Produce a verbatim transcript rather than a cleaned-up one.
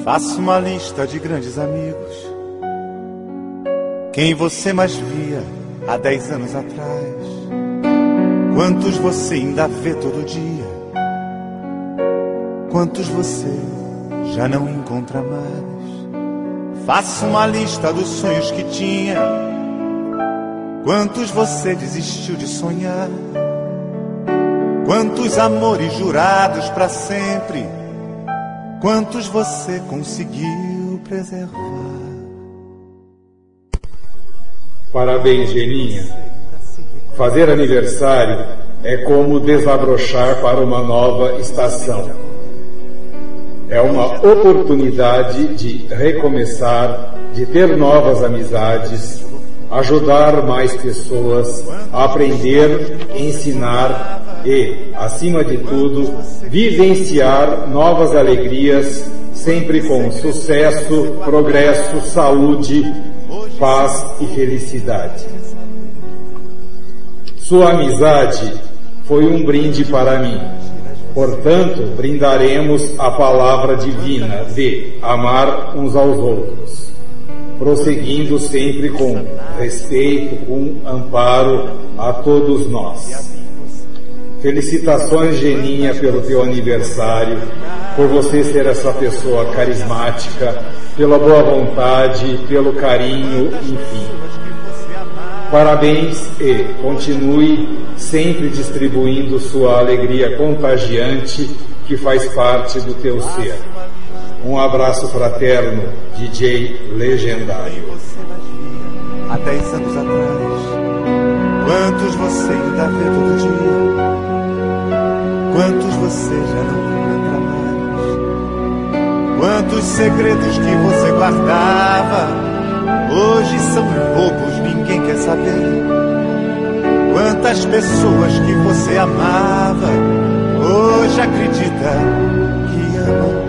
Faça uma lista de grandes amigos, quem você mais via há dez anos atrás, quantos você ainda vê todo dia, quantos você já não encontra mais. Faça uma lista dos sonhos que tinha, quantos você desistiu de sonhar, quantos amores jurados pra sempre, quantos você conseguiu preservar. Parabéns, Geninha. Fazer aniversário é como desabrochar para uma nova estação. É uma oportunidade de recomeçar, de ter novas amizades, ajudar mais pessoas, aprender, ensinar e, acima de tudo, vivenciar novas alegrias, sempre com sucesso, progresso, saúde, paz e felicidade. Sua amizade foi um brinde para mim. Portanto, brindaremos a palavra divina de amar uns aos outros, prosseguindo sempre com respeito, com amparo a todos nós. Felicitações, Geninha, pelo teu aniversário, por você ser essa pessoa carismática, pela boa vontade, pelo carinho, enfim. Parabéns e continue sempre distribuindo sua alegria contagiante que faz parte do teu ser. Um abraço fraterno, D J Legendário. Há dez anos atrás, quantos você ainda vê todo dia, quantos você já não encontra mais, quantos segredos que você guardava hoje são bobos, ninguém quer saber. Quantas pessoas que você amava hoje acredita que ama.